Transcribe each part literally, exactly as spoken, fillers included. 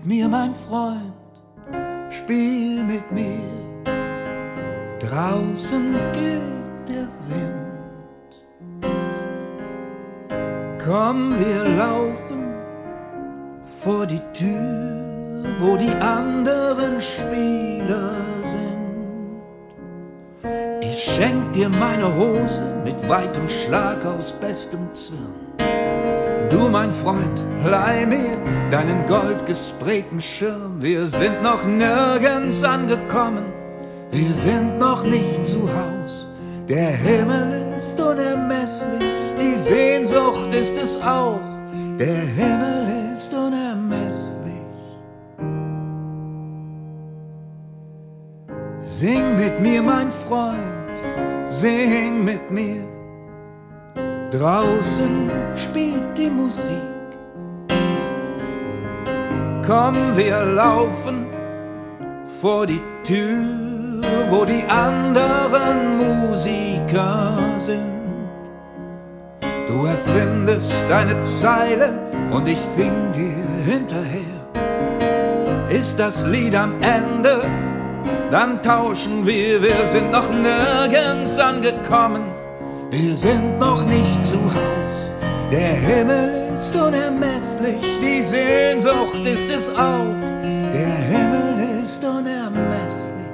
mit mir, mein Freund, spiel mit mir. Draußen geht der Wind. Komm, wir laufen vor die Tür, wo die anderen Spieler sind. Ich schenk dir meine Hose mit weitem Schlag aus bestem Zwirn. Du, mein Freund, leih mir deinen goldgesprägten Schirm. Wir sind noch nirgends angekommen, wir sind noch nicht zu Haus. Der Himmel ist unermesslich, die Sehnsucht ist es auch. Der Himmel ist unermesslich. Sing mit mir, mein Freund, sing mit mir. Draußen spielt die Musik. Komm, wir laufen vor die Tür, wo die anderen Musiker sind. Du erfindest eine Zeile und ich sing dir hinterher. Ist das Lied am Ende, dann tauschen wir. Wir sind noch nirgends angekommen, wir sind noch nicht zu Haus. Der Himmel ist unermesslich, die Sehnsucht ist es auch. Der Himmel ist unermesslich.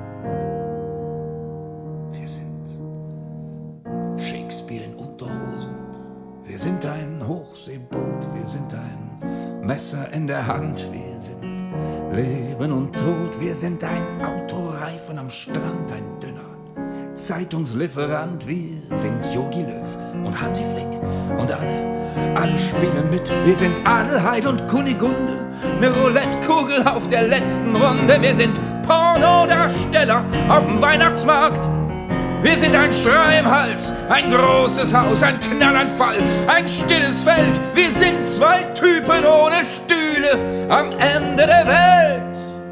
Wir sind Shakespeare in Unterhosen. Wir sind ein Hochseeboot, wir sind ein Messer in der Hand. Wir sind Leben und Tod, wir sind ein Autoreifen am Strand, ein dünner Zeitungslieferant. Wir sind Jogi Löw und Hansi Flick und alle, alle spielen mit. Wir sind Adelheid und Kunigunde, ne Roulettekugel auf der letzten Runde. Wir sind Pornodarsteller auf dem Weihnachtsmarkt. Wir sind ein Schrei im Hals, ein großes Haus, ein Knallanfall, ein stilles Feld. Wir sind zwei Typen ohne Stühle am Ende der Welt.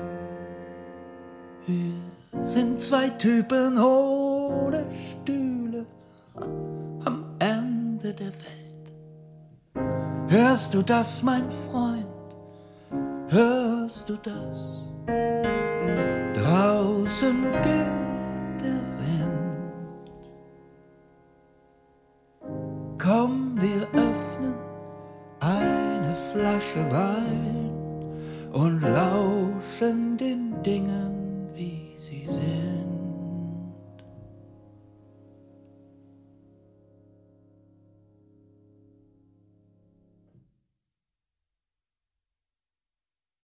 Wir sind zwei Typen ohne Stühle am Ende der Welt. Hörst du das, mein Freund? Hörst du das? Draußen geht der Wind. Komm, wir öffnen eine Flasche Wein.